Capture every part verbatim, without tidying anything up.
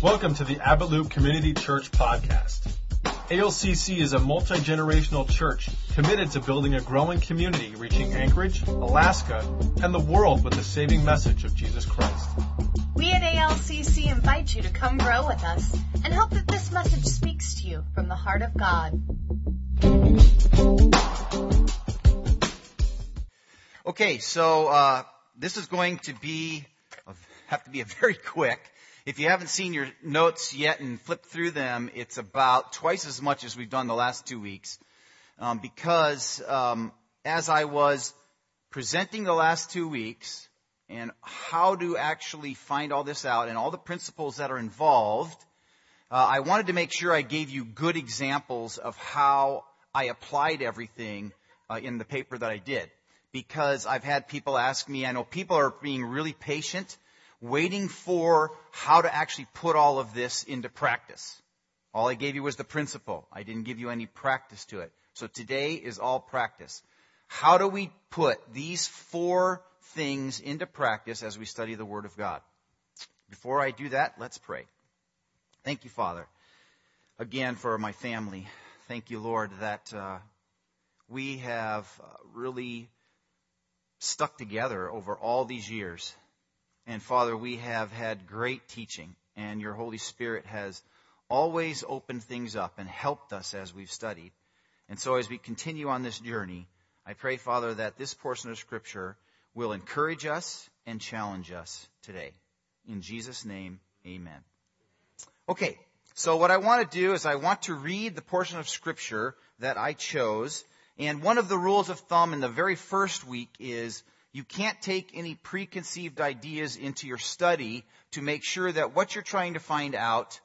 Welcome to the Abbott Loop Community Church Podcast. A L C C is a multi-generational church committed to building a growing community reaching Anchorage, Alaska, and the world with the saving message of Jesus Christ. We at A L C C invite you to come grow with us and hope that this message speaks to you from the heart of God. Okay, so uh, this is going to be, have to be a very quick. If you haven't seen your notes yet and flipped through them, it's about twice as much as we've done the last two weeks. Um, because um, as I was presenting the last two weeks and how to actually find all this out and all the principles that are involved, uh, I wanted to make sure I gave you good examples of how I applied everything uh, in the paper that I did. Because I've had people ask me, I know people are being really patient, waiting for how to actually put all of this into practice. All I gave you was the principle. I didn't give you any practice to it. So today is all practice. How do we put these four things into practice as we study the Word of God? Before I do that, let's pray. Thank you, Father, again for my family. Thank you, Lord, that uh, we have really stuck together over all these years. And Father, we have had great teaching, and your Holy Spirit has always opened things up and helped us as we've studied. And so as we continue on this journey, I pray, Father, that this portion of Scripture will encourage us and challenge us today. In Jesus' name, amen. Okay, so what I want to do is I want to read the portion of Scripture that I chose. And one of the rules of thumb in the very first week is you can't take any preconceived ideas into your study to make sure that what you're trying to find out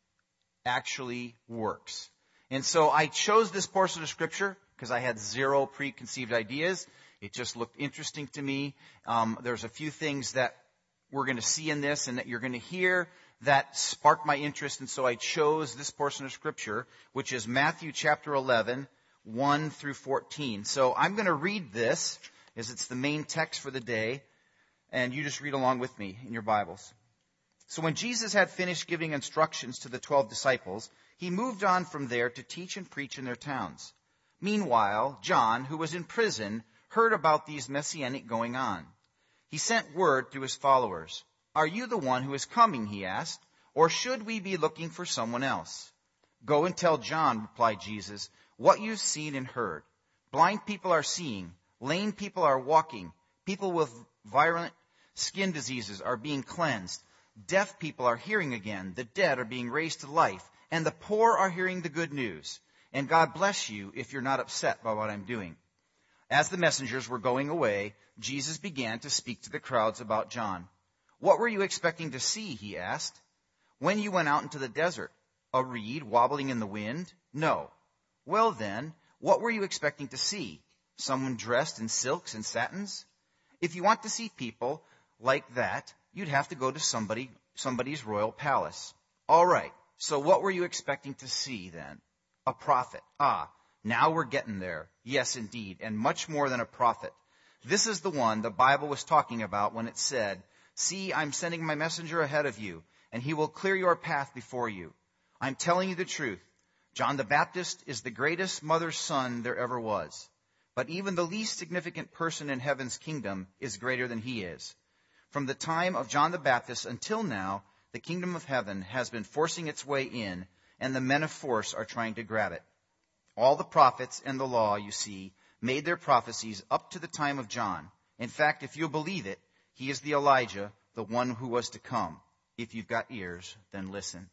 actually works. And so I chose this portion of Scripture because I had zero preconceived ideas. It just looked interesting to me. Um, there's a few things that we're going to see in this and that you're going to hear that sparked my interest. And so I chose this portion of Scripture, which is Matthew chapter eleven, one through fourteen. So I'm going to read this, as it's the main text for the day, and you just read along with me in your Bibles. So when Jesus had finished giving instructions to the twelve disciples, he moved on from there to teach and preach in their towns. Meanwhile, John, who was in prison, heard about these messianic going on. He sent word to his followers. "Are you the one who is coming?" he asked, "or should we be looking for someone else?" "Go and tell John," replied Jesus, "what you've seen and heard. Blind people are seeing. Lame people are walking. People with violent skin diseases are being cleansed. Deaf people are hearing again. The dead are being raised to life. And the poor are hearing the good news. And God bless you if you're not upset by what I'm doing." As the messengers were going away, Jesus began to speak to the crowds about John. "What were you expecting to see?" he asked. "When you went out into the desert, a reed wobbling in the wind? No. Well then, what were you expecting to see? Someone dressed in silks and satins? If you want to see people like that, you'd have to go to somebody, somebody's royal palace. All right, so what were you expecting to see then? A prophet. Ah, now we're getting there. Yes, indeed, and much more than a prophet. This is the one the Bible was talking about when it said, 'See, I'm sending my messenger ahead of you, and he will clear your path before you.' I'm telling you the truth. John the Baptist is the greatest mother's son there ever was. But even the least significant person in heaven's kingdom is greater than he is. From the time of John the Baptist until now, the kingdom of heaven has been forcing its way in, and the men of force are trying to grab it. All the prophets and the law, you see, made their prophecies up to the time of John. In fact, if you'll believe it, he is the Elijah, the one who was to come. If you've got ears, then listen."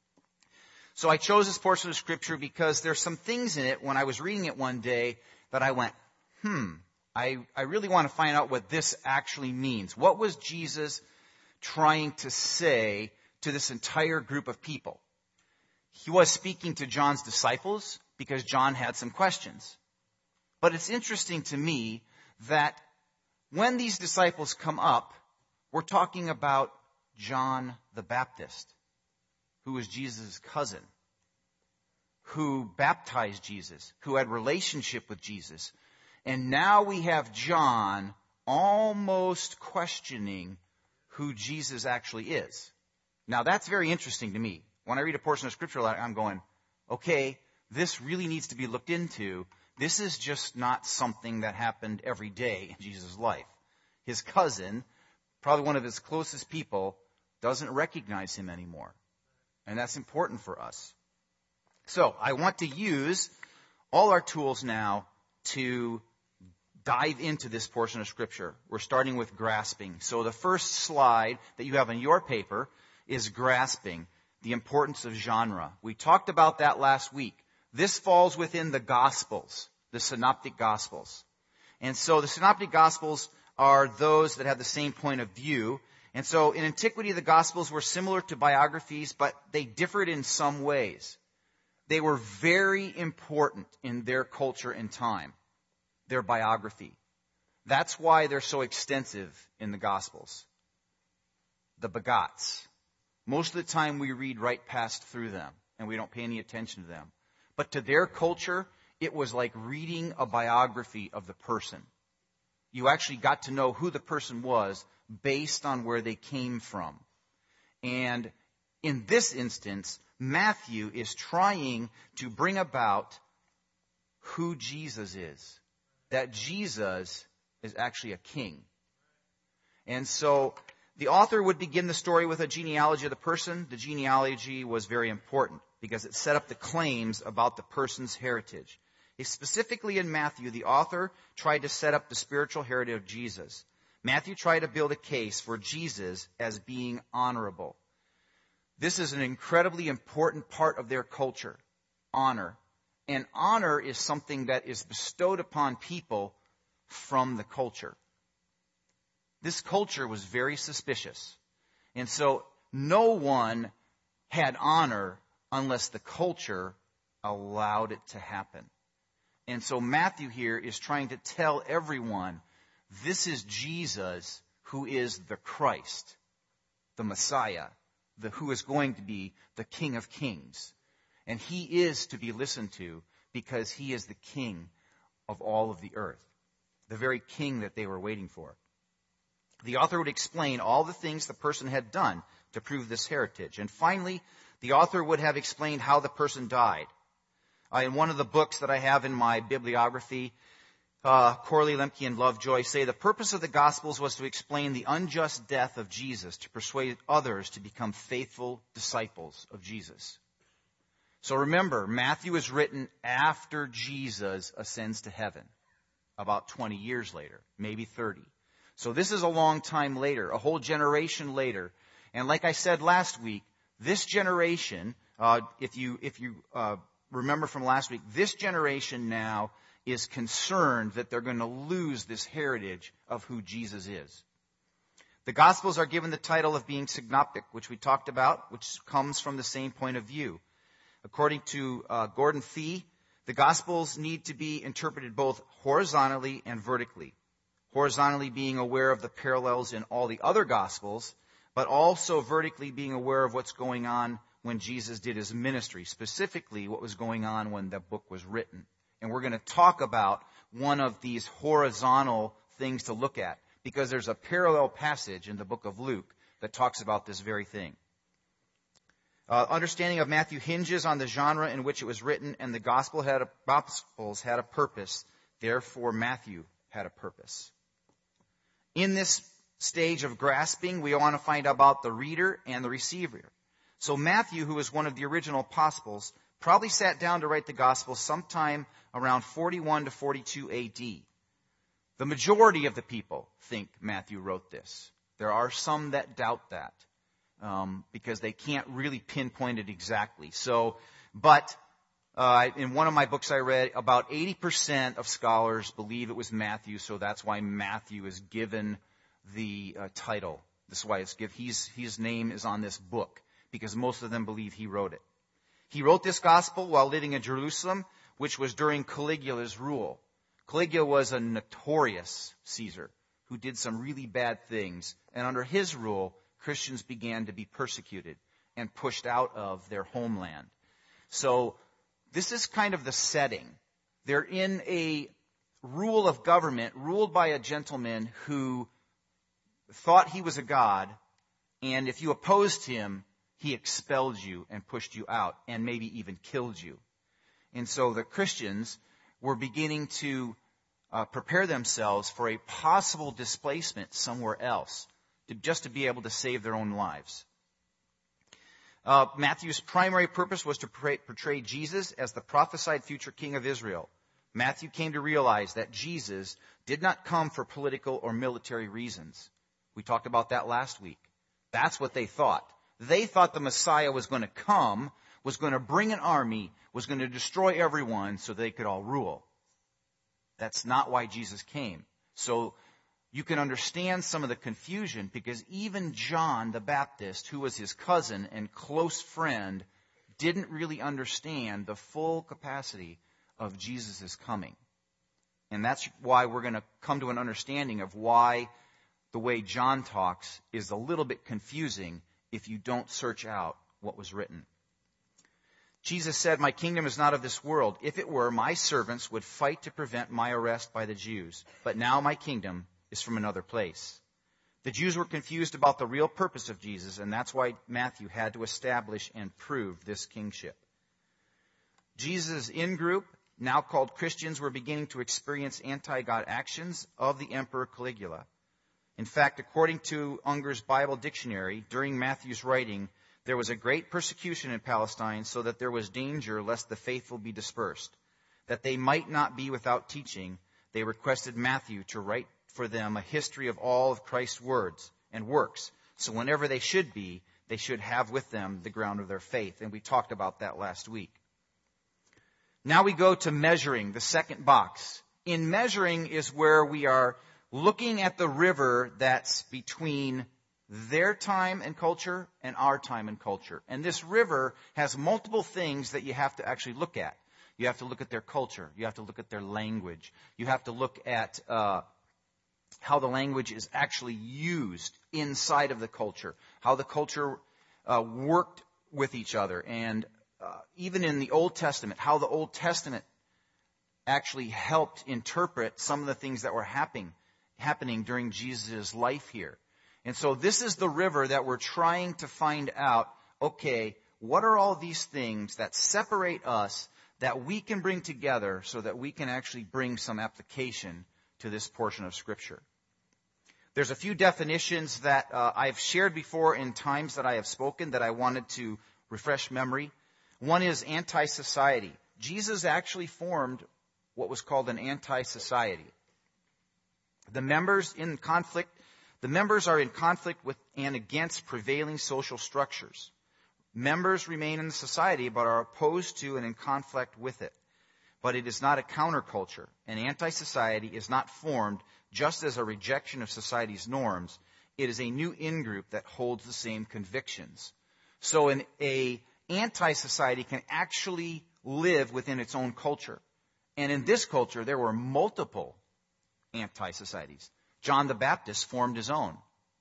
So I chose this portion of Scripture because there's some things in it when I was reading it one day that I went, hmm, I, I really want to find out what this actually means. What was Jesus trying to say to this entire group of people? He was speaking to John's disciples because John had some questions. But it's interesting to me that when these disciples come up, we're talking about John the Baptist, who was Jesus' cousin, who baptized Jesus, who had relationship with Jesus. And now we have John almost questioning who Jesus actually is. Now that's very interesting to me. When I read a portion of Scripture, I'm going, okay, this really needs to be looked into. This is just not something that happened every day in Jesus' life. His cousin, probably one of his closest people, doesn't recognize him anymore. And that's important for us. So I want to use all our tools now to dive into this portion of Scripture. We're starting with grasping. So the first slide that you have on your paper is grasping, the importance of genre. We talked about that last week. This falls within the Gospels, the Synoptic Gospels. And so the Synoptic Gospels are those that have the same point of view. And so in antiquity, the Gospels were similar to biographies, but they differed in some ways. They were very important in their culture and time, their biography. That's why they're so extensive in the Gospels. The begats. Most of the time we read right past through them, and we don't pay any attention to them. But to their culture, it was like reading a biography of the person. You actually got to know who the person was based on where they came from. And in this instance, Matthew is trying to bring about who Jesus is. That Jesus is actually a king. And so the author would begin the story with a genealogy of the person. The genealogy was very important because it set up the claims about the person's heritage. Specifically in Matthew, the author tried to set up the spiritual heritage of Jesus. Matthew tried to build a case for Jesus as being honorable. This is an incredibly important part of their culture, honor. And honor is something that is bestowed upon people from the culture. This culture was very suspicious. And so no one had honor unless the culture allowed it to happen. And so Matthew here is trying to tell everyone, this is Jesus who is the Christ, the Messiah, the, who is going to be the King of Kings. And he is to be listened to because he is the King of all of the earth, the very King that they were waiting for. The author would explain all the things the person had done to prove this heritage. And finally, the author would have explained how the person died. Uh, in one of the books that I have in my bibliography, uh, Corley, Lemke, and Lovejoy say the purpose of the Gospels was to explain the unjust death of Jesus to persuade others to become faithful disciples of Jesus. So remember, Matthew is written after Jesus ascends to heaven, about twenty years later, maybe thirty. So this is a long time later, a whole generation later. And like I said last week, this generation, uh, if you if you uh, remember from last week, this generation now is concerned that they're going to lose this heritage of who Jesus is. The Gospels are given the title of being synoptic, which we talked about, which comes from the same point of view. According to uh, Gordon Fee, the Gospels need to be interpreted both horizontally and vertically. Horizontally being aware of the parallels in all the other Gospels, but also vertically being aware of what's going on when Jesus did his ministry, specifically what was going on when the book was written. And we're going to talk about one of these horizontal things to look at, because there's a parallel passage in the book of Luke that talks about this very thing. Uh, understanding of Matthew hinges on the genre in which it was written, and the gospel had a, Gospels had a purpose. Therefore, Matthew had a purpose. In this stage of grasping, we want to find out about the reader and the receiver. So Matthew, who was one of the original apostles, probably sat down to write the gospel sometime around forty-one to forty-two A D. The majority of the people think Matthew wrote this. There are some that doubt that um, because they can't really pinpoint it exactly. So, but uh, in one of my books I read, about eighty percent of scholars believe it was Matthew, so that's why Matthew is given the uh, title. This is why it's given. He's, his name is on this book, because most of them believe he wrote it. He wrote this gospel while living in Jerusalem, which was during Caligula's rule. Caligula was a notorious Caesar who did some really bad things. And under his rule, Christians began to be persecuted and pushed out of their homeland. So this is kind of the setting. They're in a rule of government ruled by a gentleman who thought he was a god, and if you opposed him, he expelled you and pushed you out and maybe even killed you. And so the Christians were beginning to uh, prepare themselves for a possible displacement somewhere else, to, just to be able to save their own lives. Uh, Matthew's primary purpose was to portray, portray Jesus as the prophesied future king of Israel. Matthew came to realize that Jesus did not come for political or military reasons. We talked about that last week. That's what they thought. They thought the Messiah was going to come, was going to bring an army, was going to destroy everyone so they could all rule. That's not why Jesus came. So you can understand some of the confusion, because even John the Baptist, who was his cousin and close friend, didn't really understand the full capacity of Jesus' coming. And that's why we're going to come to an understanding of why the way John talks is a little bit confusing if you don't search out what was written. Jesus said, "My kingdom is not of this world. If it were, my servants would fight to prevent my arrest by the Jews. But now my kingdom is from another place." The Jews were confused about the real purpose of Jesus, and that's why Matthew had to establish and prove this kingship. Jesus' in-group, now called Christians, were beginning to experience anti-God actions of the Emperor Caligula. In fact, according to Unger's Bible Dictionary, during Matthew's writing, there was a great persecution in Palestine, so that there was danger lest the faithful be dispersed. That they might not be without teaching, they requested Matthew to write for them a history of all of Christ's words and works. So whenever they should be, they should have with them the ground of their faith. And we talked about that last week. Now we go to measuring, the second box. In measuring is where we are looking at the river that's between their time and culture and our time and culture. And this river has multiple things that you have to actually look at. You have to look at their culture. You have to look at their language. You have to look at uh, how the language is actually used inside of the culture, how the culture uh, worked with each other. And uh, even in the Old Testament, how the Old Testament actually helped interpret some of the things that were happening, happening during Jesus' life here. And so this is the river that we're trying to find out, okay, what are all these things that separate us that we can bring together so that we can actually bring some application to this portion of Scripture? There's a few definitions that uh, I've shared before in times that I have spoken that I wanted to refresh memory. One is anti-society. Jesus actually formed what was called an anti-society. The members in conflict The members are in conflict with and against prevailing social structures. Members remain in the society but are opposed to and in conflict with it. But it is not a counterculture. An anti-society is not formed just as a rejection of society's norms. It is a new in-group that holds the same convictions. So an a anti-society can actually live within its own culture. And in this culture, there were multiple anti-societies. John the Baptist formed his own.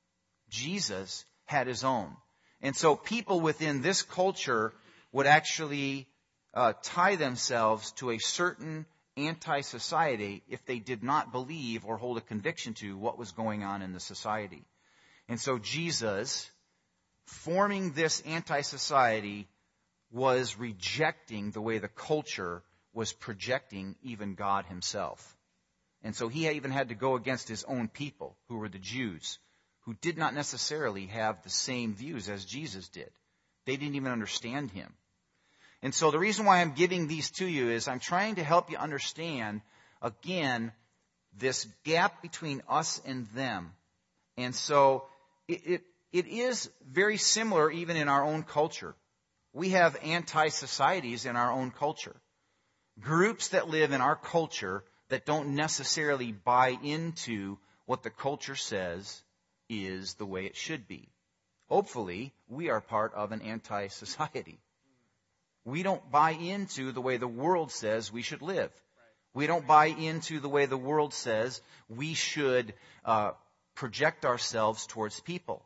Jesus had his own. And so people within this culture would actually uh, tie themselves to a certain anti-society if they did not believe or hold a conviction to what was going on in the society. And so Jesus, forming this anti-society, was rejecting the way the culture was projecting even God himself. And so he even had to go against his own people, who were the Jews, who did not necessarily have the same views as Jesus did. They didn't even understand him. And so the reason why I'm giving these to you is I'm trying to help you understand, again, this gap between us and them. And so it, it, it is very similar even in our own culture. We have anti-societies in our own culture. Groups that live in our culture that don't necessarily buy into what the culture says is the way it should be. Hopefully, we are part of an anti-society. We don't buy into the way the world says we should live. We don't buy into the way the world says we should uh, project ourselves towards people.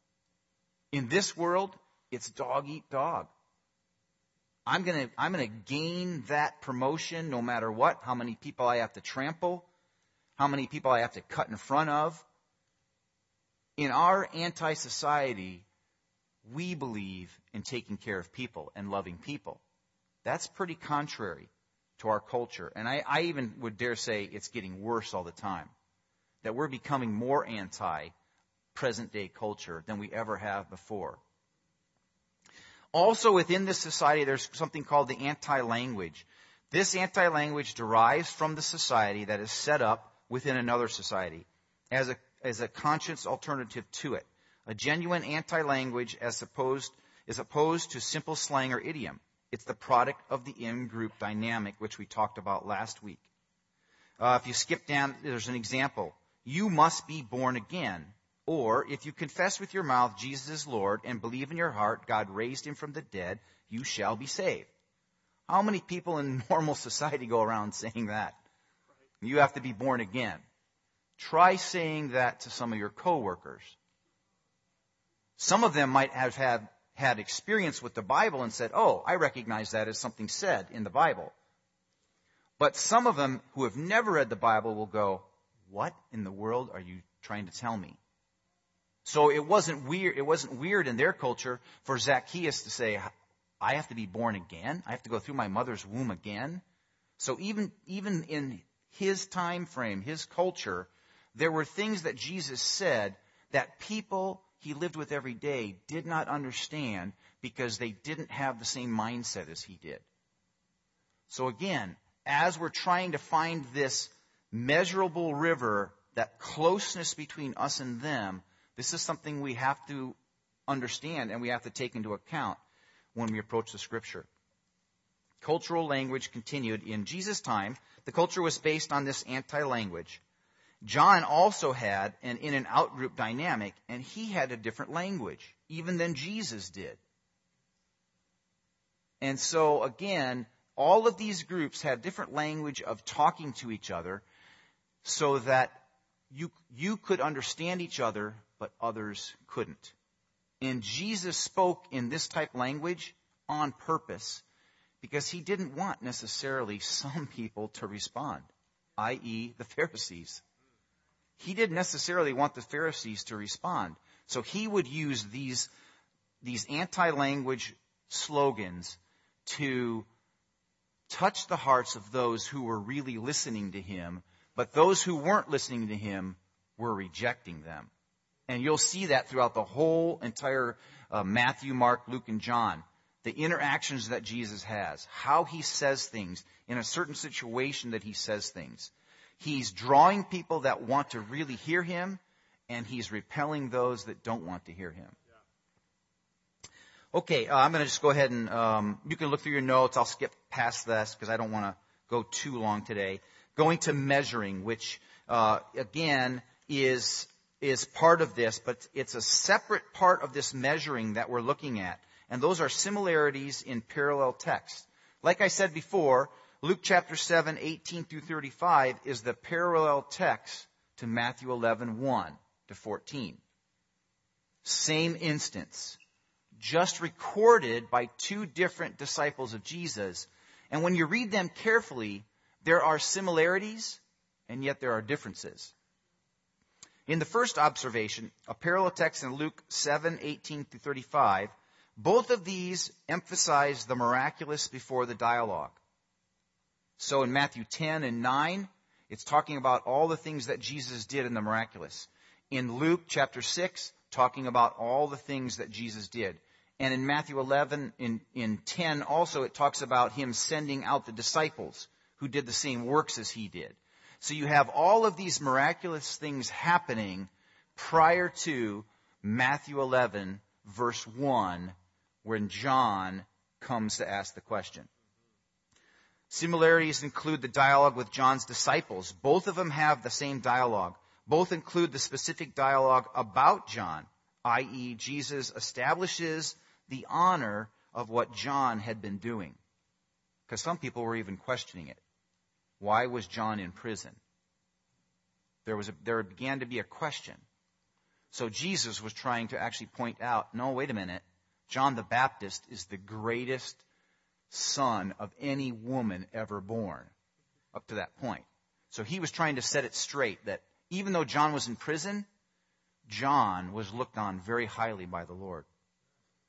In this world, it's dog eat dog. I'm going to I'm going to gain that promotion no matter what, how many people I have to trample, how many people I have to cut in front of. In our anti-society, we believe in taking care of people and loving people. That's pretty contrary to our culture. And I, I even would dare say it's getting worse all the time. That we're becoming more anti-present-day culture than we ever have before. Also within this society, there's something called the anti-language. This anti-language derives from the society that is set up within another society as a, as a conscious alternative to it. A genuine anti-language as opposed, is opposed to simple slang or idiom. It's the product of the in-group dynamic, which we talked about last week. Uh, if you skip down, there's an example. You must be born again. Or, if you confess with your mouth Jesus is Lord and believe in your heart God raised him from the dead, you shall be saved. How many people in normal society go around saying that? You have to be born again. Try saying that to some of your coworkers. Some of them might have had, had experience with the Bible and said, oh, I recognize that as something said in the Bible. But some of them who have never read the Bible will go, what in the world are you trying to tell me? So it wasn't weird, it wasn't weird in their culture for Zacchaeus to say, I have to be born again? I have to go through my mother's womb again? So even, even in his time frame, his culture, there were things that Jesus said that people he lived with every day did not understand because they didn't have the same mindset as he did. So again, as we're trying to find this measurable river, that closeness between us and them, this is something we have to understand and we have to take into account when we approach the Scripture. Cultural language continued in Jesus' time. The culture was based on this anti-language. John also had an in and out group dynamic, and he had a different language, even than Jesus did. And so, again, all of these groups had different language of talking to each other so that you, you could understand each other, but others couldn't. And Jesus spoke in this type of language on purpose because he didn't want necessarily some people to respond, that is the Pharisees. He didn't necessarily want the Pharisees to respond. So he would use these, these anti-language slogans to touch the hearts of those who were really listening to him, but those who weren't listening to him were rejecting them. And you'll see that throughout the whole entire uh, Matthew, Mark, Luke, and John. The interactions that Jesus has, how he says things, in a certain situation that he says things. He's drawing people that want to really hear him, and he's repelling those that don't want to hear him. Okay, uh, I'm going to just go ahead and um, you can look through your notes. I'll skip past this because I don't want to go too long today. Going to measuring, which uh, again is is part of this, but it's a separate part of this measuring that we're looking at, and those are similarities in parallel text. Like I said before, Luke chapter seven, eighteen through thirty-five is the parallel text to Matthew eleven, one to fourteen. Same instance, just recorded by two different disciples of Jesus. And when you read them carefully, there are similarities, and yet there are differences. In the first observation, a parallel text in Luke seven, eighteen through thirty-five, both of these emphasize the miraculous before the dialogue. So in Matthew ten and nine, it's talking about all the things that Jesus did in the miraculous. In Luke chapter six, talking about all the things that Jesus did. And in Matthew eleven, in, in ten also, it talks about him sending out the disciples who did the same works as he did. So you have all of these miraculous things happening prior to Matthew eleven, verse one, when John comes to ask the question. Similarities include the dialogue with John's disciples. Both of them have the same dialogue. Both include the specific dialogue about John, that is, Jesus establishes the honor of what John had been doing. Because some people were even questioning it. Why was John in prison? There was a, there began to be a question. So Jesus was trying to actually point out, no, wait a minute. John the Baptist is the greatest son of any woman ever born up to that point. So he was trying to set it straight that even though John was in prison, John was looked on very highly by the Lord.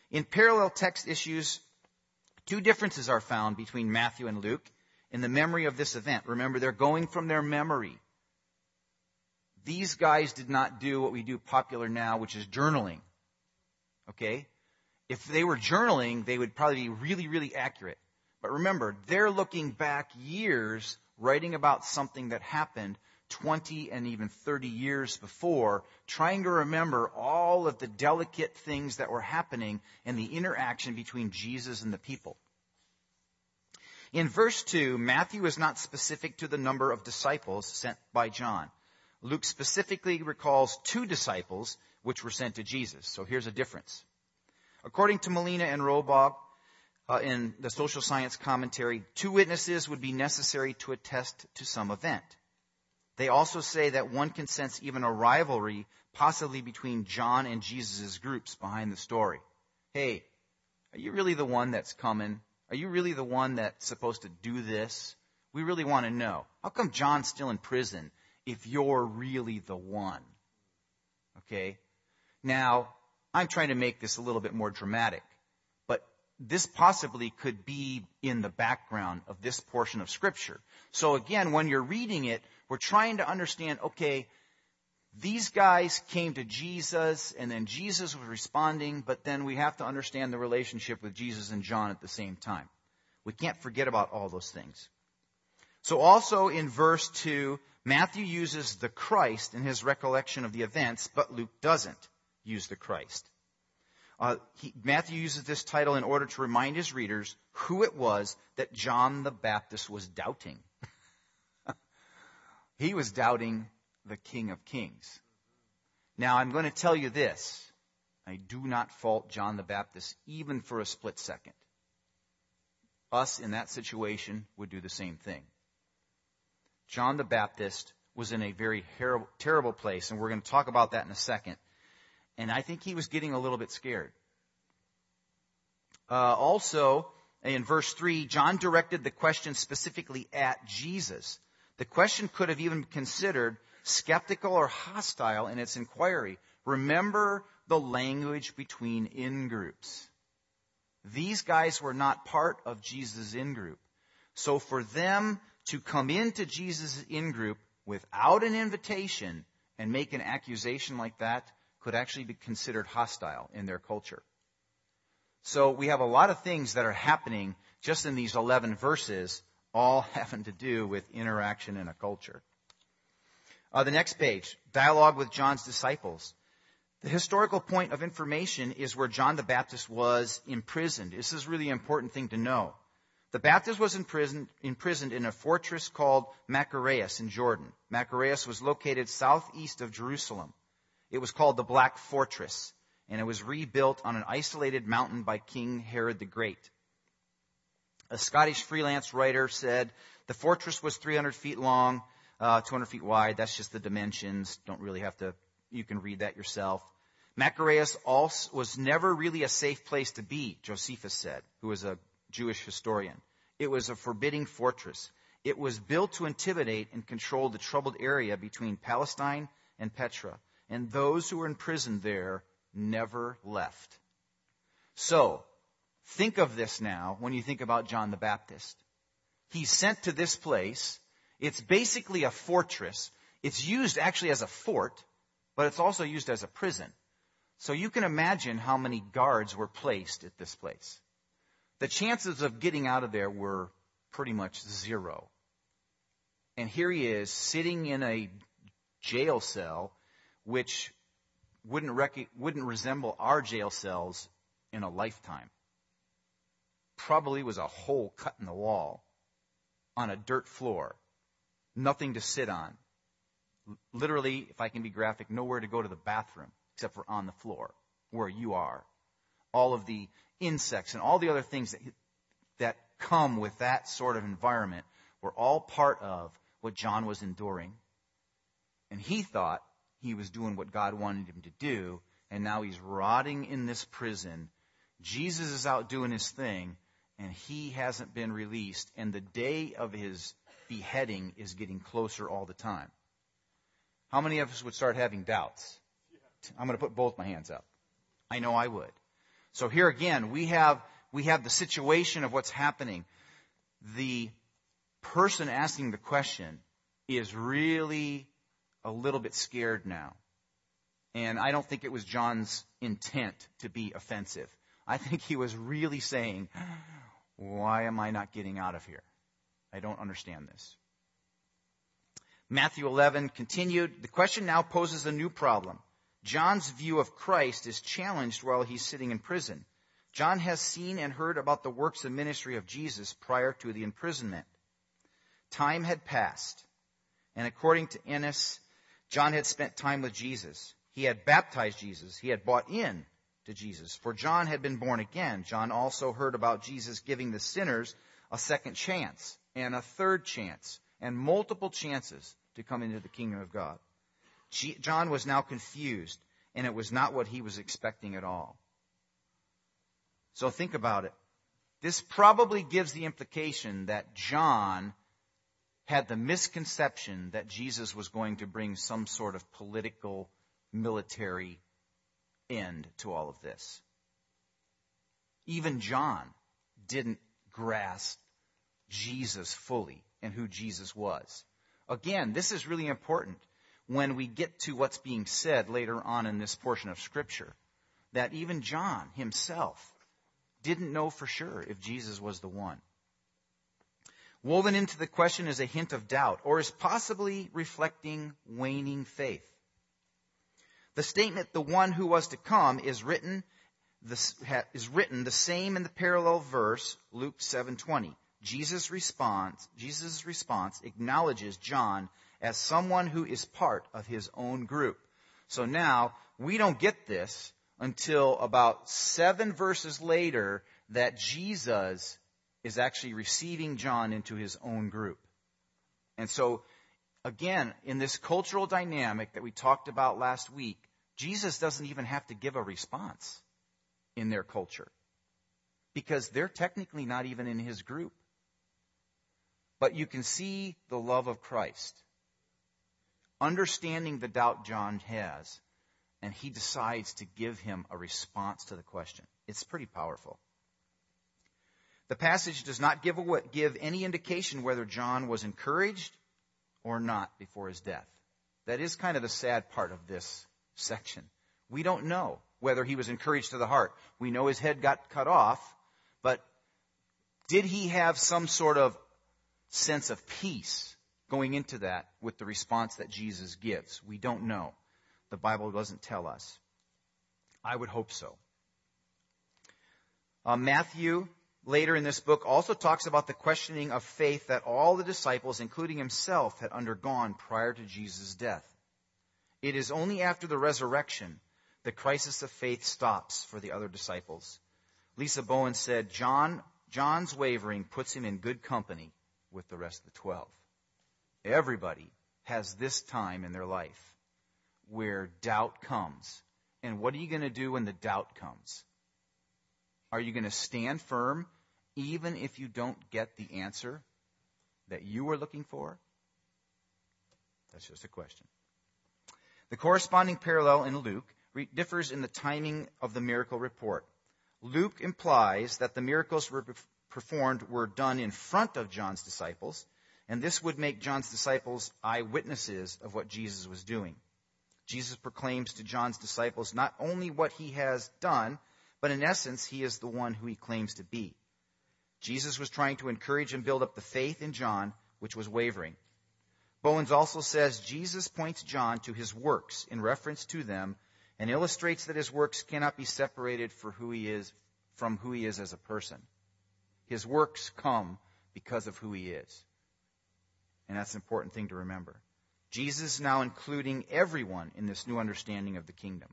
In parallel text issues, two differences are found between Matthew and Luke in the memory of this event. Remember, they're going from their memory. These guys did not do what we do popular now, which is journaling. Okay? If they were journaling, they would probably be really, really accurate. But remember, they're looking back years, writing about something that happened twenty and even thirty years before, trying to remember all of the delicate things that were happening and the interaction between Jesus and the people. In verse two, Matthew is not specific to the number of disciples sent by John. Luke specifically recalls two disciples which were sent to Jesus. So here's a difference. According to Molina and Robach, uh, in the social science commentary, two witnesses would be necessary to attest to some event. They also say that one can sense even a rivalry, possibly between John and Jesus' groups behind the story. Hey, are you really the one that's coming? Are you really the one that's supposed to do this? We really want to know. How come John's still in prison if you're really the one? Okay? Now, I'm trying to make this a little bit more dramatic, but this possibly could be in the background of this portion of Scripture. So again, when you're reading it, we're trying to understand, okay, these guys came to Jesus, and then Jesus was responding, but then we have to understand the relationship with Jesus and John at the same time. We can't forget about all those things. So also in verse two, Matthew uses the Christ in his recollection of the events, but Luke doesn't use the Christ. Uh, he, Matthew uses this title in order to remind his readers who it was that John the Baptist was doubting. He was doubting the King of Kings. Now, I'm going to tell you this. I do not fault John the Baptist even for a split second. Us in that situation would do the same thing. John the Baptist was in a very terrible, terrible place, and we're going to talk about that in a second. And I think he was getting a little bit scared. Uh, also, in verse three, John directed the question specifically at Jesus. The question could have even been considered skeptical or hostile in its inquiry. Remember the language between in-groups. These guys were not part of Jesus' in-group. So for them to come into Jesus' in-group without an invitation and make an accusation like that could actually be considered hostile in their culture. So we have a lot of things that are happening just in these eleven verses, all having to do with interaction in a culture. Uh, the next page, dialogue with John's disciples. The historical point of information is where John the Baptist was imprisoned. This is a really important thing to know. The Baptist was imprisoned, imprisoned in a fortress called Machaerus in Jordan. Machaerus was located southeast of Jerusalem. It was called the Black Fortress, and it was rebuilt on an isolated mountain by King Herod the Great. A Scottish freelance writer said the fortress was three hundred feet long, uh, two hundred feet wide. That's just the dimensions. Don't really have to, you can read that yourself. Machaerus also was never really a safe place to be, Josephus said, who was a Jewish historian. It was a forbidding fortress. It was built to intimidate and control the troubled area between Palestine and Petra. And those who were imprisoned there never left. So, think of this now when you think about John the Baptist. He's sent to this place. It's basically a fortress. It's used actually as a fort, but it's also used as a prison. So you can imagine how many guards were placed at this place. The chances of getting out of there were pretty much zero. And here he is sitting in a jail cell, which wouldn't rec- wouldn't resemble our jail cells in a lifetime. Probably was a hole cut in the wall on a dirt floor. Nothing to sit on. Literally, if I can be graphic, nowhere to go to the bathroom except for on the floor where you are. All of the insects and all the other things that, that come with that sort of environment were all part of what John was enduring. And he thought he was doing what God wanted him to do, and now he's rotting in this prison. Jesus is out doing his thing, and he hasn't been released, and the day of his beheading is getting closer all the time. How many of us would start having doubts? I'm going to put both my hands up. I know I would. So here again, we have we have the situation of what's happening. The person asking the question is really a little bit scared now. And I don't think it was John's intent to be offensive. I think he was really saying, why am I not getting out of here? I don't understand this. Matthew eleven continued. The question now poses a new problem. John's view of Christ is challenged while he's sitting in prison. John has seen and heard about the works and ministry of Jesus prior to the imprisonment. Time had passed, and according to Ennis, John had spent time with Jesus. He had baptized Jesus. He had bought in to Jesus. For John had been born again. John also heard about Jesus giving the sinners a second chance and a third chance and multiple chances to come into the kingdom of God. John was now confused, and it was not what he was expecting at all. So think about it. This probably gives the implication that John had the misconception that Jesus was going to bring some sort of political, military end to all of this. Even John didn't grasp Jesus fully and who Jesus was. Again, this is really important when we get to what's being said later on in this portion of Scripture, that even John himself didn't know for sure if Jesus was the one. Woven into the question is a hint of doubt, or is possibly reflecting waning faith. The statement, the one who was to come, is written, is written the same in the parallel verse, Luke seven twenty. Jesus' response, Jesus' response acknowledges John as someone who is part of his own group. So now, we don't get this until about seven verses later that Jesus is actually receiving John into his own group. And so, again, in this cultural dynamic that we talked about last week, Jesus doesn't even have to give a response in their culture, because they're technically not even in his group. But you can see the love of Christ, understanding the doubt John has, and he decides to give him a response to the question. It's pretty powerful. The passage does not give, a, give any indication whether John was encouraged or not before his death. That is kind of the sad part of this section. We don't know whether he was encouraged to the heart. We know his head got cut off, but did he have some sort of sense of peace going into that with the response that Jesus gives? We don't know. The Bible doesn't tell us. I would hope so. Uh, Matthew, later in this book, also talks about the questioning of faith that all the disciples, including himself, had undergone prior to Jesus' death. It is only after the resurrection the crisis of faith stops for the other disciples. Lisa Bowen said, John, John's wavering puts him in good company with the rest of the twelve. Everybody has this time in their life where doubt comes. And what are you going to do when the doubt comes? Are you going to stand firm even if you don't get the answer that you were looking for? That's just a question. The corresponding parallel in Luke differs in the timing of the miracle report. Luke implies that the miracles were performed were done in front of John's disciples, and this would make John's disciples eyewitnesses of what Jesus was doing. Jesus proclaims to John's disciples not only what he has done, but in essence, he is the one who he claims to be. Jesus was trying to encourage and build up the faith in John, which was wavering. Bowens also says Jesus points John to his works in reference to them and illustrates that his works cannot be separated for who he is from who he is as a person. His works come because of who he is. And that's an important thing to remember. Jesus is now including everyone in this new understanding of the kingdom.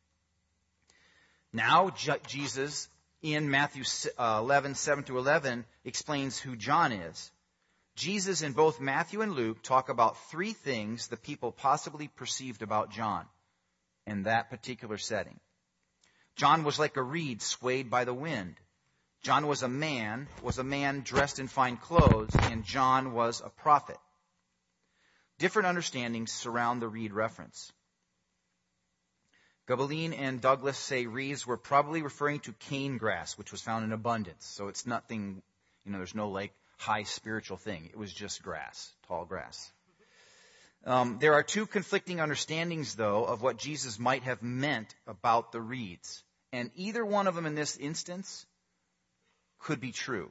Now, J- Jesus, in Matthew eleven, seven to eleven, explains who John is. Jesus in both Matthew and Luke talk about three things the people possibly perceived about John in that particular setting. John was like a reed swayed by the wind. John was a man, was a man dressed in fine clothes, and John was a prophet. Different understandings surround the reed reference. Gabaline and Douglas say reeds were probably referring to cane grass, which was found in abundance. So it's nothing, you know, there's no like high spiritual thing. It was just grass, tall grass. Um, there are two conflicting understandings, though, of what Jesus might have meant about the reeds. And either one of them in this instance could be true.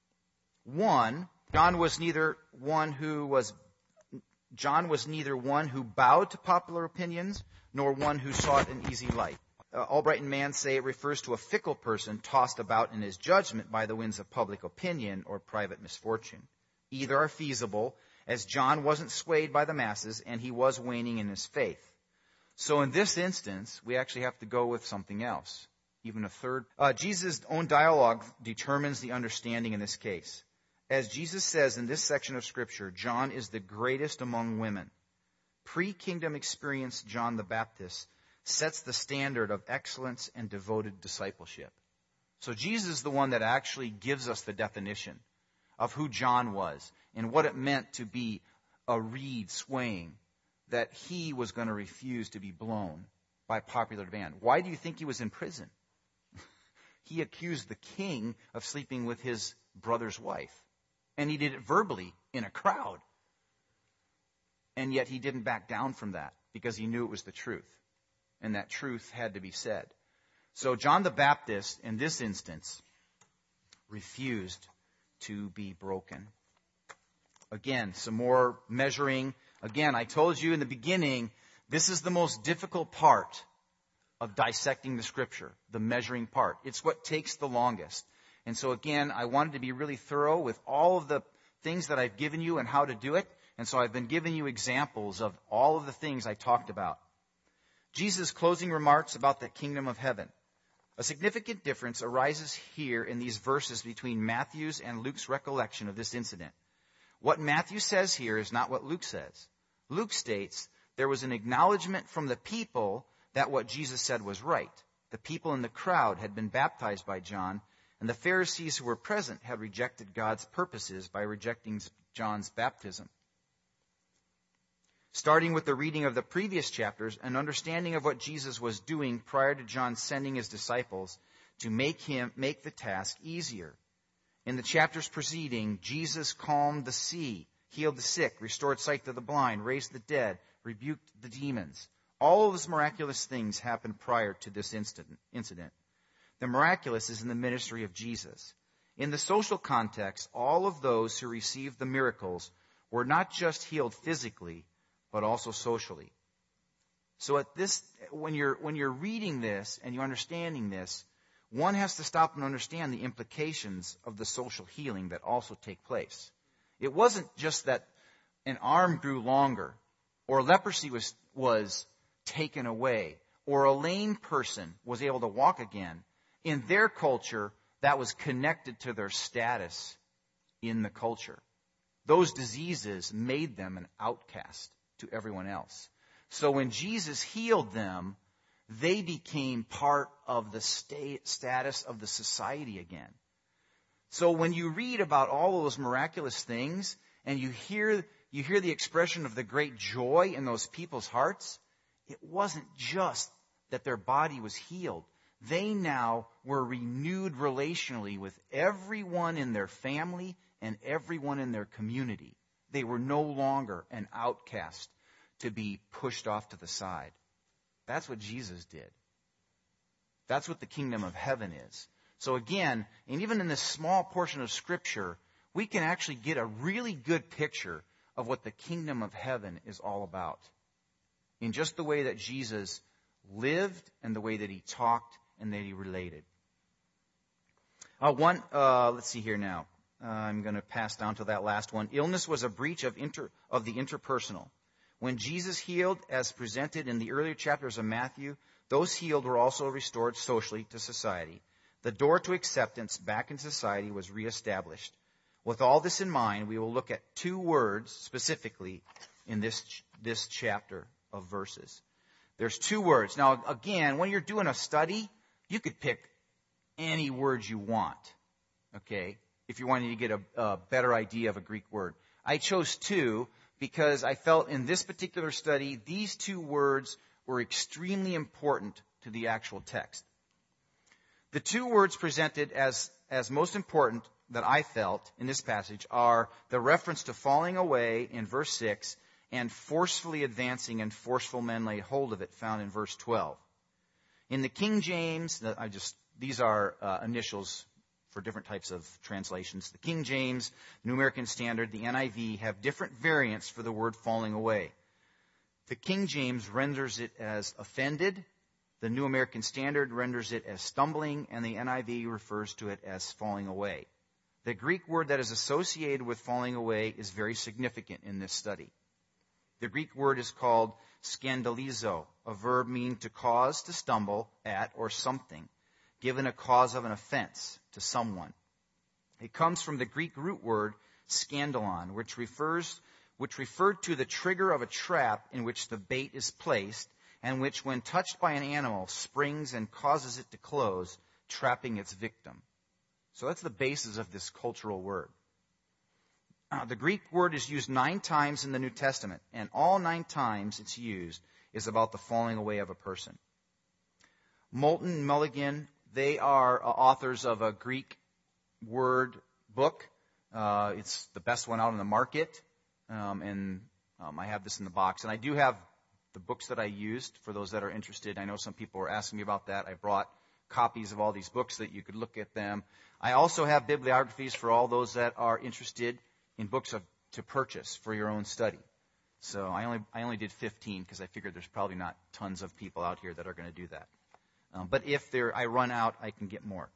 One, John was neither one who was John was neither one who bowed to popular opinions nor one who sought an easy life. Uh, Albright and Mann say it refers to a fickle person tossed about in his judgment by the winds of public opinion or private misfortune. Either are feasible, as John wasn't swayed by the masses and he was waning in his faith. So in this instance, we actually have to go with something else, even a third. Uh, Jesus' own dialogue determines the understanding in this case. As Jesus says in this section of Scripture, John is the greatest among women. Pre-kingdom experience John the Baptist sets the standard of excellence and devoted discipleship. So Jesus is the one that actually gives us the definition of who John was and what it meant to be a reed swaying, that he was going to refuse to be blown by popular demand. Why do you think he was in prison? He accused the king of sleeping with his brother's wife. And he did it verbally in a crowd. And yet he didn't back down from that because he knew it was the truth. And that truth had to be said. So John the Baptist, in this instance, refused to be broken. Again, some more measuring. Again, I told you in the beginning, this is the most difficult part of dissecting the Scripture, the measuring part. It's what takes the longest. And so again, I wanted to be really thorough with all of the things that I've given you and how to do it. And so I've been giving you examples of all of the things I talked about. Jesus' closing remarks about the kingdom of heaven. A significant difference arises here in these verses between Matthew's and Luke's recollection of this incident. What Matthew says here is not what Luke says. Luke states there was an acknowledgement from the people that what Jesus said was right. The people in the crowd had been baptized by John, and the Pharisees who were present had rejected God's purposes by rejecting John's baptism. Starting with the reading of the previous chapters, an understanding of what Jesus was doing prior to John sending his disciples to make him make the task easier. In the chapters preceding, Jesus calmed the sea, healed the sick, restored sight to the blind, raised the dead, rebuked the demons. All of these miraculous things happened prior to this incident. The miraculous is in the ministry of Jesus. In the social context, all of those who received the miracles were not just healed physically, but also socially. So at this, when you're, when you're reading this and you're understanding this, one has to stop and understand the implications of the social healing that also take place. It wasn't just that an arm grew longer, or leprosy was, was taken away, or a lame person was able to walk again. In their culture, that was connected to their status in the culture. Those diseases made them an outcast to everyone else. So when Jesus healed them, they became part of the state, status of the society again. So when you read about all of those miraculous things and you hear, you hear the expression of the great joy in those people's hearts, it wasn't just that their body was healed. They now were renewed relationally with everyone in their family and everyone in their community. They were no longer an outcast to be pushed off to the side. That's what Jesus did. That's what the kingdom of heaven is. So again, and even in this small portion of Scripture, we can actually get a really good picture of what the kingdom of heaven is all about. In just the way that Jesus lived and the way that he talked and that he related. Uh, one, uh, let's see here now. Uh, I'm going to pass down to that last one. Illness was a breach of inter, of the interpersonal. When Jesus healed, as presented in the earlier chapters of Matthew, those healed were also restored socially to society. The door to acceptance back in society was reestablished. With all this in mind, we will look at two words specifically in this, this chapter of verses. There's two words. Now, again, when you're doing a study, you could pick any word you want, okay, if you're wanting to get a, a better idea of a Greek word. I chose two because I felt in this particular study, these two words were extremely important to the actual text. The two words presented as, as most important that I felt in this passage are the reference to falling away in verse six and forcefully advancing and forceful men lay hold of it, found in verse twelve. In the King James, I just these are uh, initials for different types of translations. The King James, New American Standard, the N I V have different variants for the word falling away. The King James renders it as offended, the New American Standard renders it as stumbling, and the N I V refers to it as falling away. The Greek word that is associated with falling away is very significant in this study. The Greek word is called scandalizo, a verb meaning to cause to stumble at or something, given a cause of an offense to someone. It comes from the Greek root word scandalon, which refers which referred to the trigger of a trap in which the bait is placed, and which, when touched by an animal, springs and causes it to close, trapping its victim. So that's the basis of this cultural word. Uh, the Greek word is used nine times in the New Testament, and all nine times it's used is about the falling away of a person. Moulton and Mulligan, they are uh, authors of a Greek word book. Uh, it's the best one out on the market, um, and um, I have this in the box. And I do have the books that I used for those that are interested. I know some people were asking me about that. I brought copies of all these books that you could look at them. I also have bibliographies for all those that are interested in books of, to purchase for your own study. So I only I only did fifteen because I figured there's probably not tons of people out here that are going to do that. Um, but if there I run out, I can get more.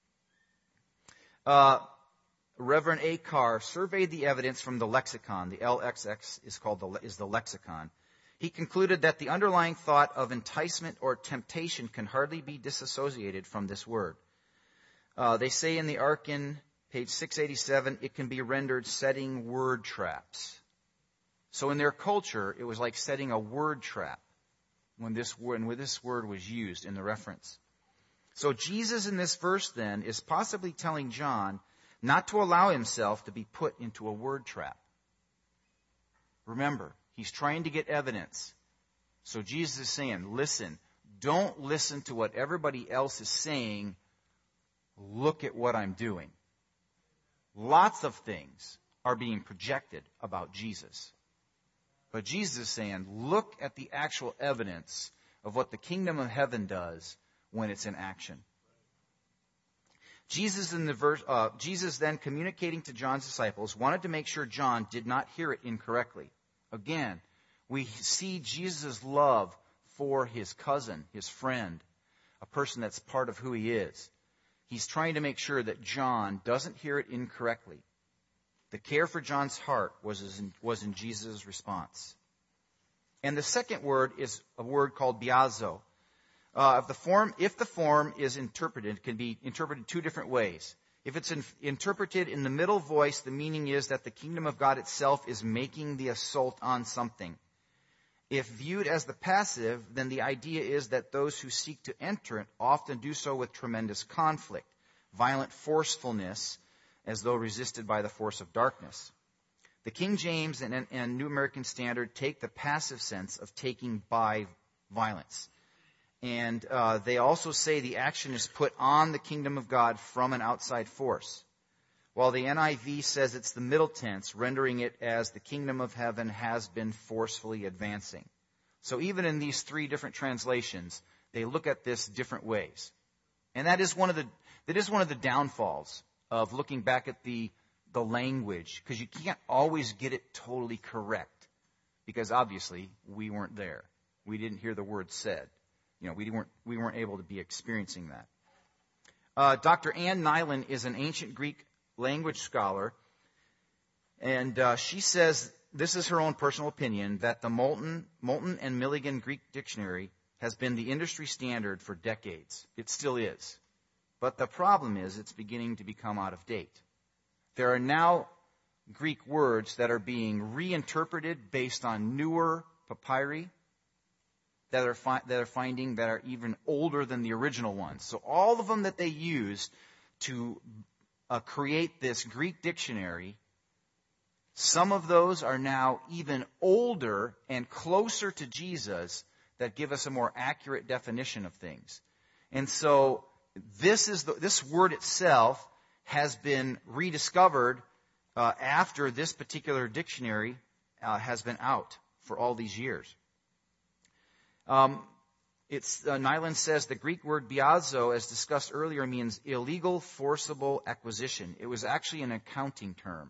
Uh, Reverend A. Carr surveyed the evidence from the lexicon. The L X X is called the, is the lexicon. He concluded that the underlying thought of enticement or temptation can hardly be disassociated from this word. Uh, they say in the Arkin, page six eighty-seven, it can be rendered setting word traps. So in their culture, it was like setting a word trap when this word, when this word was used in the reference. So Jesus in this verse then is possibly telling John not to allow himself to be put into a word trap. Remember, he's trying to get evidence. So Jesus is saying, listen, don't listen to what everybody else is saying. Look at what I'm doing. Lots of things are being projected about Jesus. But Jesus is saying, look at the actual evidence of what the kingdom of heaven does when it's in action. Jesus in the verse, uh, Jesus then communicating to John's disciples wanted to make sure John did not hear it incorrectly. Again, we see Jesus' love for his cousin, his friend, a person that's part of who he is. He's trying to make sure that John doesn't hear it incorrectly. The care for John's heart was in, was in Jesus' response. And the second word is a word called biazo. Uh, if the form, if the form is interpreted, it can be interpreted two different ways. If it's in, interpreted in the middle voice, the meaning is that the kingdom of God itself is making the assault on something. If viewed as the passive, then the idea is that those who seek to enter it often do so with tremendous conflict, violent forcefulness, as though resisted by the force of darkness. The King James and, and New American Standard take the passive sense of taking by violence. And uh, they also say the action is put on the kingdom of God from an outside force. While the N I V says it's the middle tense, rendering it as the kingdom of heaven has been forcefully advancing. So even in these three different translations, they look at this different ways. And that is one of the that is one of the downfalls of looking back at the the language, because you can't always get it totally correct, because obviously we weren't there. We didn't hear the word said. You know, we weren't we weren't able to be experiencing that. Uh, Doctor Ann Nyland is an ancient Greek language scholar, and uh, she says, this is her own personal opinion, that the Moulton, Moulton and Milligan Greek Dictionary has been the industry standard for decades. It still is. But the problem is it's beginning to become out of date. There are now Greek words that are being reinterpreted based on newer papyri that are, fi- that are finding that are even older than the original ones. So all of them that they used to uh, create this Greek dictionary, some of those are now even older and closer to Jesus that give us a more accurate definition of things. And so this is the, this word itself has been rediscovered uh, after this particular dictionary uh, has been out for all these years. Um, it's uh, Nyland says the Greek word biazo, as discussed earlier, means illegal, forcible acquisition. It was actually an accounting term,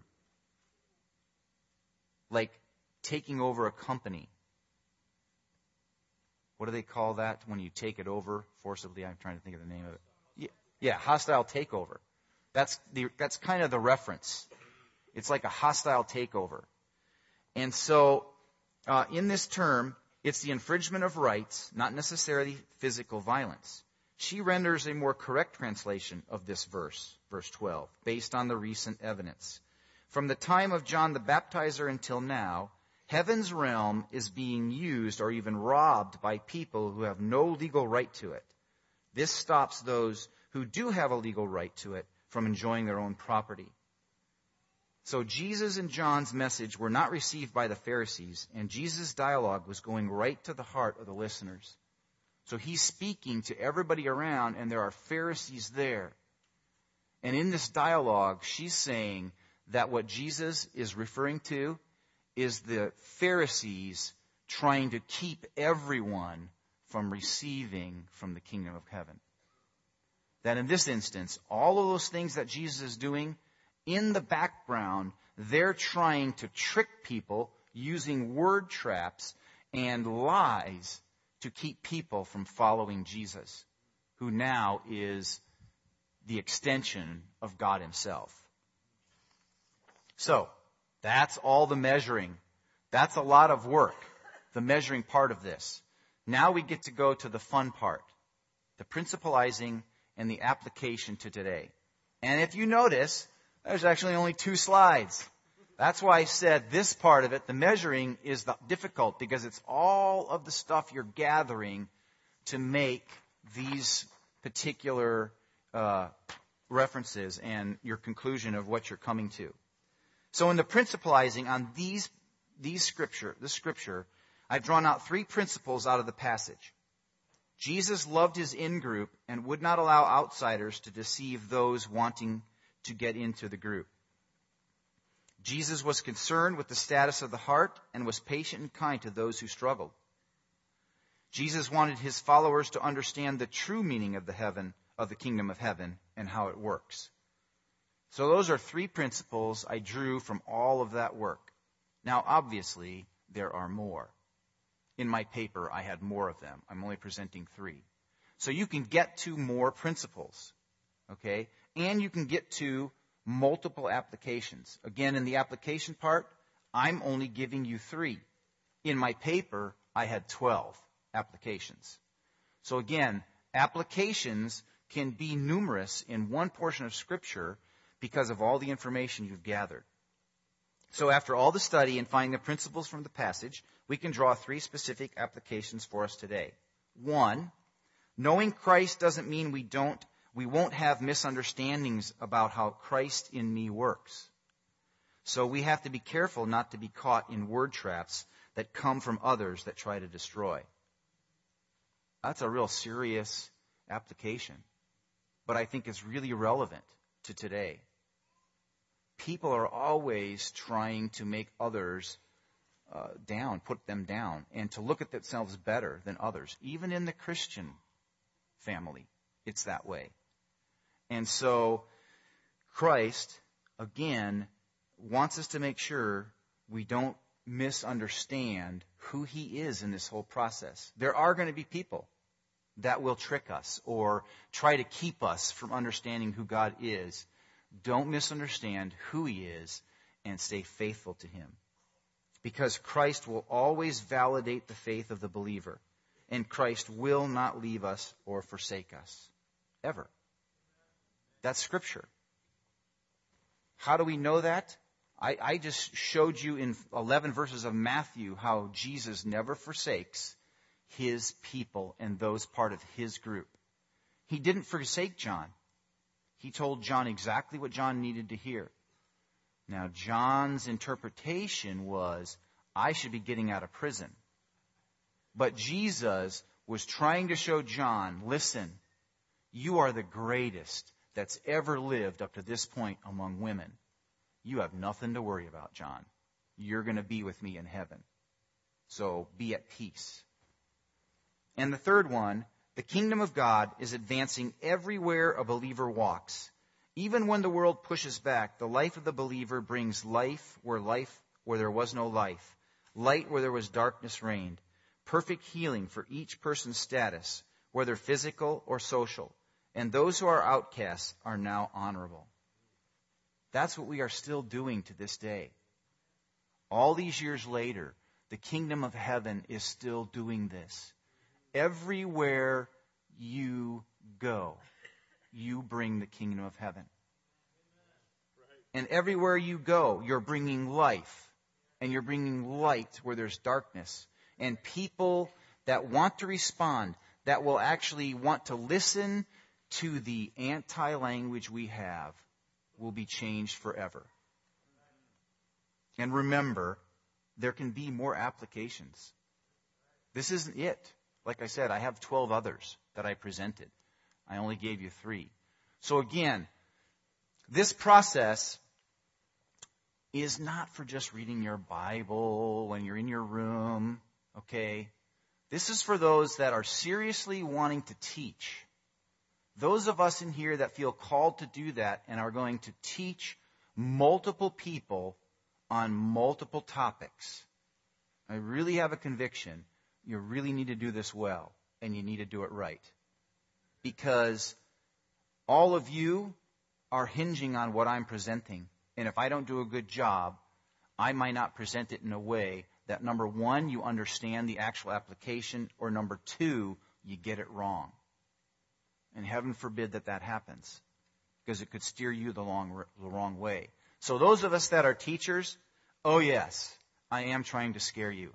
like taking over a company. What do they call that when you take it over forcibly? I'm trying to think of the name of it. Yeah, yeah hostile takeover. That's the that's kind of the reference. It's like a hostile takeover. And so, uh, in this term, it's the infringement of rights, not necessarily physical violence. She renders a more correct translation of this verse, verse twelve, based on the recent evidence. From the time of John the Baptizer until now, heaven's realm is being used or even robbed by people who have no legal right to it. This stops those who do have a legal right to it from enjoying their own property. So Jesus and John's message were not received by the Pharisees, and Jesus' dialogue was going right to the heart of the listeners. So he's speaking to everybody around, and there are Pharisees there. And in this dialogue, she's saying that what Jesus is referring to is the Pharisees trying to keep everyone from receiving from the kingdom of heaven. That in this instance, all of those things that Jesus is doing, in the background, they're trying to trick people using word traps and lies to keep people from following Jesus, who now is the extension of God himself. So, that's all the measuring. That's a lot of work, the measuring part of this. Now we get to go to the fun part, the principalizing and the application to today. And if you notice, there's actually only two slides. That's why I said this part of it, the measuring, is the difficult, because it's all of the stuff you're gathering to make these particular uh, references and your conclusion of what you're coming to. So in the principalizing on these these scripture, this scripture, I've drawn out three principles out of the passage. Jesus loved his in-group and would not allow outsiders to deceive those wanting to get into the group. Jesus was concerned with the status of the heart and was patient and kind to those who struggled. Jesus wanted his followers to understand the true meaning of the heaven, of the kingdom of heaven, and how it works. So those are three principles I drew from all of that work. Now, obviously, there are more. In my paper, I had more of them. I'm only presenting three. So you can get to more principles, okay? And you can get to multiple applications. Again, in the application part, I'm only giving you three. In my paper, I had twelve applications. So again, applications can be numerous in one portion of Scripture because of all the information you've gathered. So after all the study and finding the principles from the passage, we can draw three specific applications for us today. One, knowing Christ doesn't mean we don't, we won't have misunderstandings about how Christ in me works. So we have to be careful not to be caught in word traps that come from others that try to destroy. That's a real serious application, but I think it's really relevant to today. People are always trying to make others uh, down, put them down, and to look at themselves better than others. Even in the Christian family, it's that way. And so Christ, again, wants us to make sure we don't misunderstand who he is in this whole process. There are going to be people that will trick us or try to keep us from understanding who God is. Don't misunderstand who he is and stay faithful to him. Because Christ will always validate the faith of the believer. And Christ will not leave us or forsake us. Ever. That's Scripture. How do we know that? I, I just showed you in eleven verses of Matthew how Jesus never forsakes his people and those part of his group. He didn't forsake John. He told John exactly what John needed to hear. Now, John's interpretation was, I should be getting out of prison. But Jesus was trying to show John, listen, you are the greatest that's ever lived up to this point among women. You have nothing to worry about, John. You're going to be with me in heaven. So be at peace. And the third one, the kingdom of God is advancing everywhere a believer walks. Even when the world pushes back, the life of the believer brings life where life where there was no life, light where there was darkness reigned, perfect healing for each person's status, whether physical or social. And those who are outcasts are now honorable. That's what we are still doing to this day. All these years later, the kingdom of heaven is still doing this. Everywhere you go, you bring the kingdom of heaven. And everywhere you go, you're bringing life. And you're bringing light where there's darkness. And people that want to respond, that will actually want to listen to the anti-language we have, will be changed forever. And remember, there can be more applications. This isn't it. Like I said, I have twelve others that I presented. I only gave you three. So again, this process is not for just reading your Bible when you're in your room, okay? This is for those that are seriously wanting to teach. Those of us in here that feel called to do that and are going to teach multiple people on multiple topics. I really have a conviction. You really need to do this well, and you need to do it right. Because all of you are hinging on what I'm presenting. And if I don't do a good job, I might not present it in a way that, number one, you understand the actual application, or number two, you get it wrong. And heaven forbid that that happens, because it could steer you the, long, the wrong way. So those of us that are teachers, oh yes, I am trying to scare you.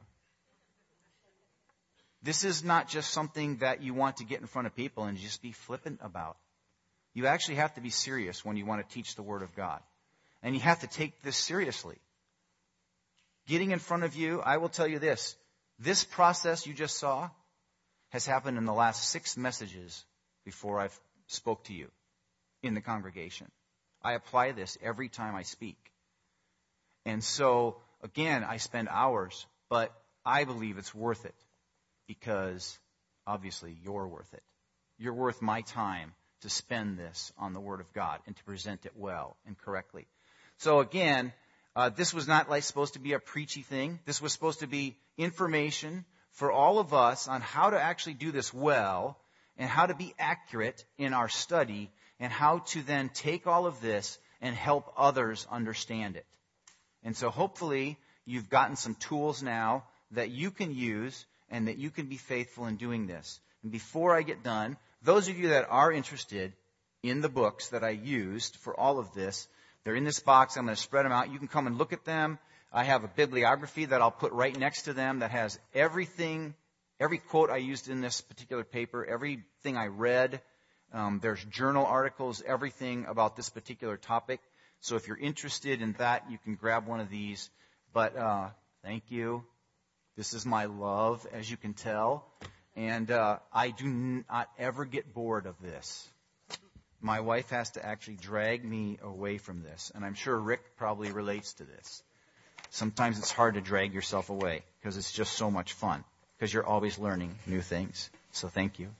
This is not just something that you want to get in front of people and just be flippant about. You actually have to be serious when you want to teach the Word of God. And you have to take this seriously. Getting in front of you, I will tell you this. This process you just saw has happened in the last six messages before I've spoke to you in the congregation. I apply this every time I speak. And so, again, I spend hours, but I believe it's worth it because, obviously, you're worth it. You're worth my time to spend this on the Word of God and to present it well and correctly. So, again, uh, this was not like supposed to be a preachy thing. This was supposed to be information for all of us on how to actually do this well and how to be accurate in our study and how to then take all of this and help others understand it. And so hopefully you've gotten some tools now that you can use and that you can be faithful in doing this. And before I get done, those of you that are interested in the books that I used for all of this, they're in this box. I'm going to spread them out. You can come and look at them. I have a bibliography that I'll put right next to them that has everything, every quote I used in this particular paper, everything I read. Um, there's journal articles, everything about this particular topic. So if you're interested in that, you can grab one of these. But uh, thank you. This is my love, as you can tell. And uh, I do not ever get bored of this. My wife has to actually drag me away from this. And I'm sure Rick probably relates to this. Sometimes it's hard to drag yourself away because it's just so much fun because you're always learning new things. So thank you.